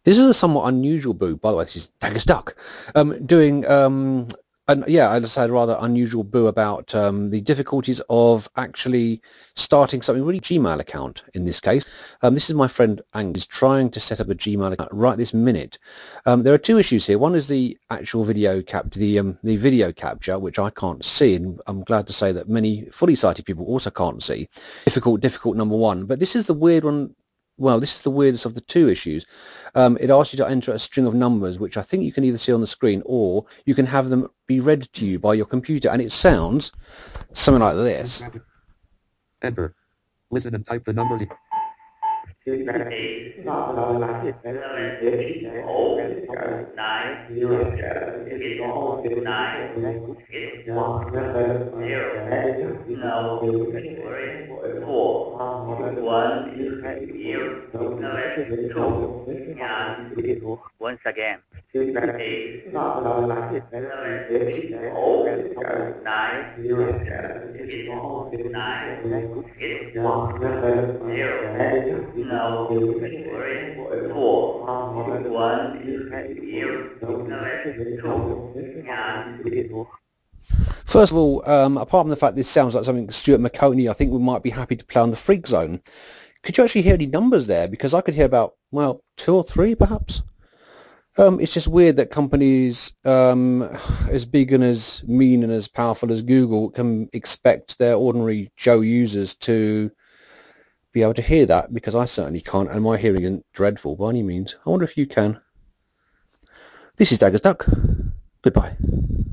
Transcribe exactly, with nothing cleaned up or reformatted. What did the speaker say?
This is a somewhat unusual boo, by the way. This is Dagger's Duck, um, doing, um, and yeah, I just had a rather unusual boo about um, the difficulties of actually starting something really Gmail account in this case. Um, this is my friend Ang is trying to set up a Gmail account right this minute. Um, there are two issues here. One is the actual video cap, the um, the video capture, which I can't see, and I'm glad to say that many fully sighted people also can't see. Difficult, difficult number one. But this is the weird one. Well, this is the weirdest of the two issues. Um, it asks you to enter a string of numbers, which I think you can either see on the screen or you can have them be read to you by your computer. And it sounds something like this. Enter. Listen and type the numbers. Eight, seven, eight, nine, zero, eight, nine, eight, one, zero, no, three, four, one, zero, seven, two, and once again. Eight, seven, eight, nine, zero, eight, nine, eight, one, zero, no, three, four, one, zero, seven, two, and First of all, um, apart from the fact this sounds like something Stuart McConey, I think we might be happy to play on the Freak Zone. Could you actually hear any numbers there? Because I could hear about, well, two or three perhaps. Um, it's just weird that companies um, as big and as mean and as powerful as Google can expect their ordinary Joe users to be able to hear that, because I certainly can't, and my hearing isn't dreadful by any means. I wonder if you can. This is Dagger's Duck. Goodbye.